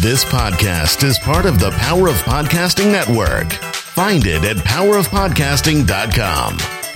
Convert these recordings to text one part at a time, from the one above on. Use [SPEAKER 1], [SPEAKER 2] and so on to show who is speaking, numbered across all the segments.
[SPEAKER 1] This podcast is part of the Power of Podcasting Network. Find it at powerofpodcasting.com.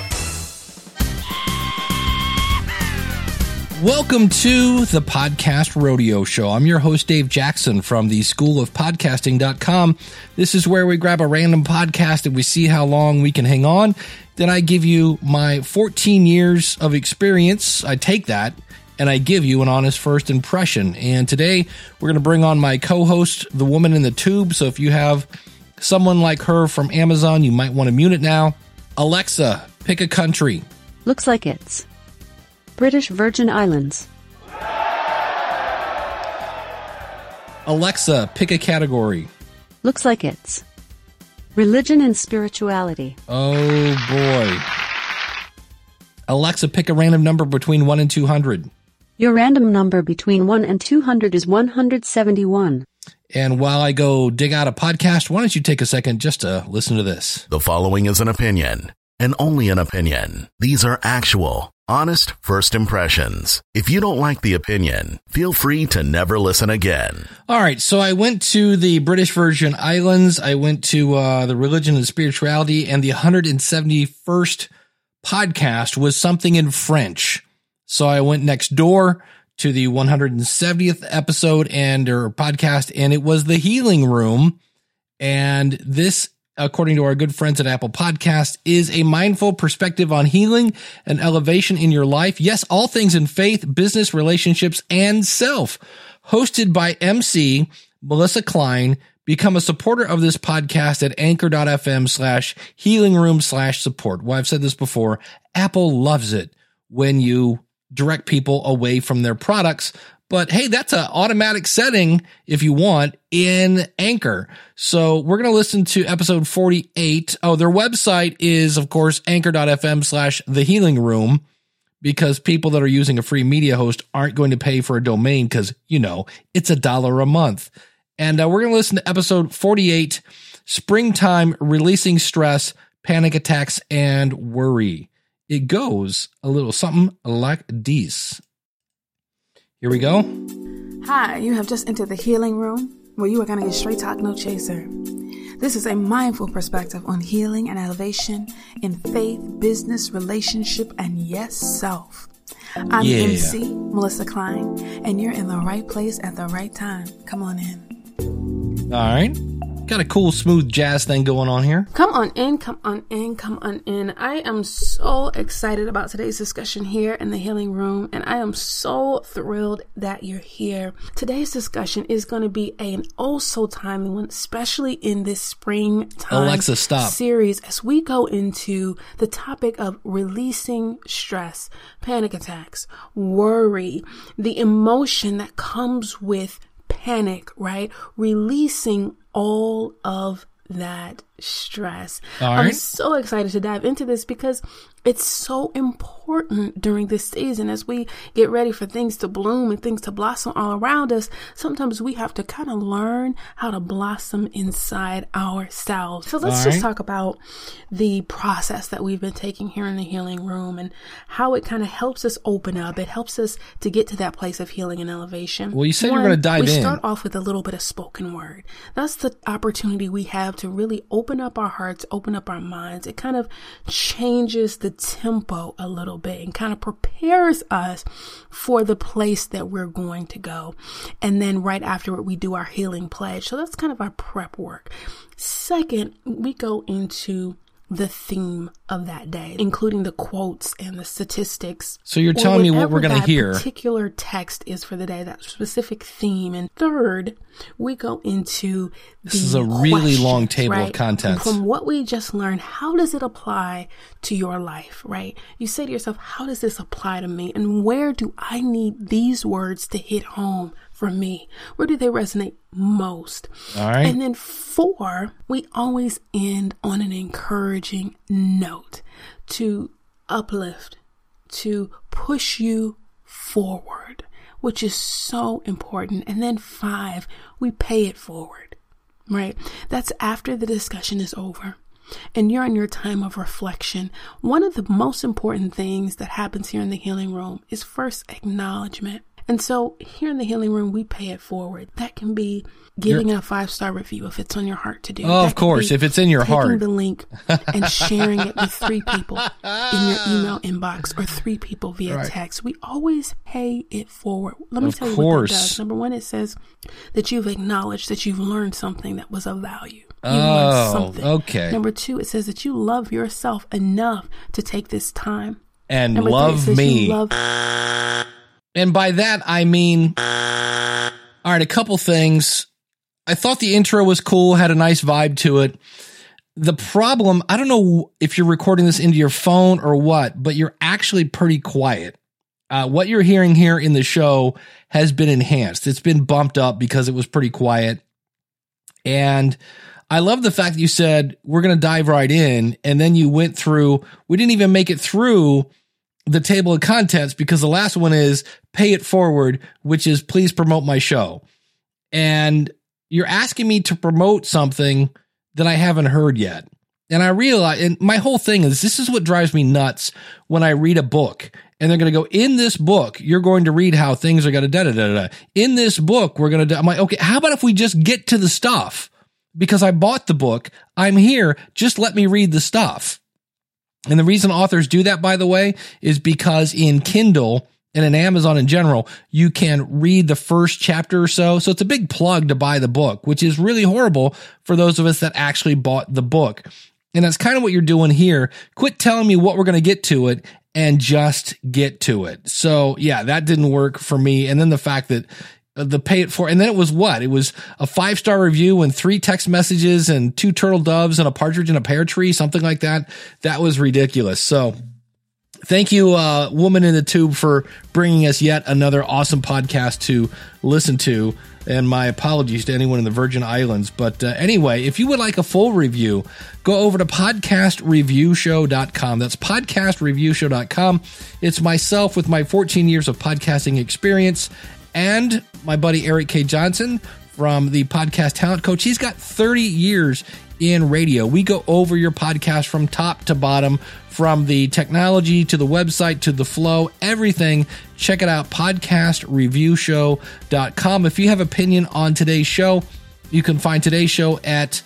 [SPEAKER 2] Welcome to the Podcast Rodeo Show. I'm your host, Dave Jackson from the schoolofpodcasting.com. This is where we grab a random podcast and we see how long we can hang on. Then I give you my 14 years of experience. I take that and I give you an honest first impression. And today we're going to bring on my co-host, the woman in the tube. So if you have someone like her from Amazon, you might want to mute it now. Alexa, pick a country.
[SPEAKER 3] Looks like it's British Virgin Islands.
[SPEAKER 2] Alexa, pick a category.
[SPEAKER 3] Looks like it's religion and spirituality.
[SPEAKER 2] Oh boy. Alexa, pick a random number between 1 and 200.
[SPEAKER 3] Your random number between 1 and 200 is 171.
[SPEAKER 2] And while I go dig out a podcast, why don't you take a second just to listen to this?
[SPEAKER 1] The following is an opinion, and only an opinion. These are actual, honest first impressions. If you don't like the opinion, feel free to never listen again.
[SPEAKER 2] All right, so I went to the British Virgin Islands. I went to the religion and spirituality, and the 171st podcast was something in French. So I went next door to the 170th episode or podcast, and it was the Healing Room. And this, according to our good friends at Apple Podcasts, is a mindful perspective on healing and elevation in your life. Yes, all things in faith, business, relationships, and self. Hosted by MC Melissa Klein. Become a supporter of this podcast at anchor.fm/healingroom/support. Well, I've said this before. Apple loves it when you direct people away from their products. But hey, that's an automatic setting if you want in Anchor. So we're going to listen to episode 48. Oh, their website is, of course, anchor.fm/thehealingroom, because people that are using a free media host aren't going to pay for a domain because, you know, it's $1 a month. And we're going to listen to episode 48, Springtime, Releasing Stress, Panic Attacks, and Worry. It goes a little something like this. Here we go.
[SPEAKER 4] Hi, you have just entered the Healing Room, where you are going to get straight talk, no chaser. This is a mindful perspective on healing and elevation in faith, business, relationship, and yes, self. I'm MC Melissa Klein, and you're in the right place at the right time. Come on in.
[SPEAKER 2] All right. Got a cool, smooth jazz thing going on here.
[SPEAKER 4] Come on in, come on in, come on in. I am so excited about today's discussion here in the Healing Room, and I am so thrilled that you're here. Today's discussion is going to be an so timely one, especially in this springtime
[SPEAKER 2] Alexa, stop.
[SPEAKER 4] series as we go into the topic of releasing stress, panic attacks, worry, the emotion that comes with panic, right? Releasing all of that stress.
[SPEAKER 2] All right.
[SPEAKER 4] I'm so excited to dive into this because it's so important during this season as we get ready for things to bloom and things to blossom all around us. Sometimes we have to kind of learn how to blossom inside ourselves. So let's just talk about the process that we've been taking here in the Healing Room and how it kind of helps us open up. It helps us to get to that place of healing and elevation.
[SPEAKER 2] Well, you said you're going to dive in.
[SPEAKER 4] We start off with a little bit of spoken word. That's the opportunity we have to really open up our hearts, open up our minds. It kind of changes the tempo a little bit and kind of prepares us for the place that we're going to go. And then right afterward, we do our healing pledge. So that's kind of our prep work. Second, we go into the theme of that day, including the quotes and the statistics.
[SPEAKER 2] So you're telling me what we're going to hear.
[SPEAKER 4] Particular text is for the day, that specific theme. And third, we go into
[SPEAKER 2] this is a really long table of contents.
[SPEAKER 4] From what we just learned, how does it apply to your life, right? You say to yourself, how does this apply to me? And where do I need these words to hit home for me? Where do they resonate most?
[SPEAKER 2] All right.
[SPEAKER 4] And then 4, we always end on an encouraging note to uplift, to push you forward, which is so important. And then 5, we pay it forward, right? That's after the discussion is over and you're in your time of reflection. One of the most important things that happens here in the Healing Room is first acknowledgement. And so here in the Healing Room, we pay it forward. That can be giving a 5-star review if it's on your heart to do.
[SPEAKER 2] Oh, of course, if it's in your heart.
[SPEAKER 4] Taking the link and sharing it with 3 people in your email inbox or 3 people via text. We always pay it forward. Let me tell you what that does. Number 1, it says that you've acknowledged that you've learned something that was of value.
[SPEAKER 2] Okay.
[SPEAKER 4] Number 2, it says that you love yourself enough to take this time.
[SPEAKER 2] And
[SPEAKER 4] Number
[SPEAKER 2] love
[SPEAKER 4] 3,
[SPEAKER 2] me. And by that, I mean, all right, a couple things. I thought the intro was cool, had a nice vibe to it. The problem, I don't know if you're recording this into your phone or what, but you're actually pretty quiet. What you're hearing here in the show has been enhanced. It's been bumped up because it was pretty quiet. And I love the fact that you said, we're going to dive right in. And then you went through, we didn't even make it through the table of contents because the last one is pay it forward, which is please promote my show. And you're asking me to promote something that I haven't heard yet. And I realize, and my whole thing is, this is what drives me nuts when I read a book and they're going to go, in this book, you're going to read how things are going to da-da-da-da. In this book, we're going to, I'm like, okay, how about if we just get to the stuff? Because I bought the book, I'm here, just let me read the stuff. And the reason authors do that, by the way, is because in Kindle and in Amazon in general, you can read the first chapter or so. So it's a big plug to buy the book, which is really horrible for those of us that actually bought the book. And that's kind of what you're doing here. Quit telling me what we're going to get to it and just get to it. So yeah, that didn't work for me. And then the fact that the pay it for, and then it was what? It was a 5-star review and 3 text messages and 2 turtle doves and a partridge in a pear tree, something like that. That was ridiculous. So thank you, Woman in the Tube, for bringing us yet another awesome podcast to listen to. And my apologies to anyone in the Virgin Islands. But anyway, if you would like a full review, go over to podcastreviewshow.com. That's podcastreviewshow.com. It's myself with my 14 years of podcasting experience and my buddy Eric K. Johnson from the Podcast Talent Coach. He's got 30 years in radio. We go over your podcast from top to bottom, from the technology to the website to the flow, everything. Check it out, podcastreviewshow.com. If you have opinion on today's show, you can find today's show at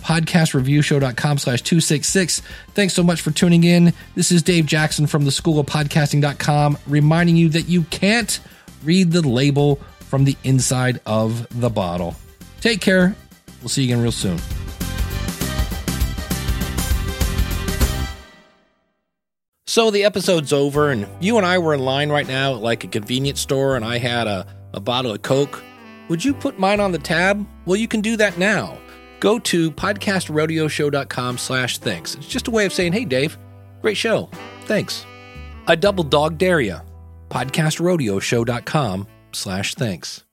[SPEAKER 2] podcastreviewshow.com/266. Thanks so much for tuning in. This is Dave Jackson from the School of Podcasting.com, reminding you that you can't read the label from the inside of the bottle. Take care. We'll see you again real soon. So the episode's over, and you and I were in line right now at like a convenience store, and I had a bottle of Coke. Would you put mine on the tab? Well, you can do that now. Go to podcastrodeoshow.com/thanks. It's just a way of saying, hey, Dave, great show. Thanks. I double dog dare ya. podcastrodeoshow.com/thanks.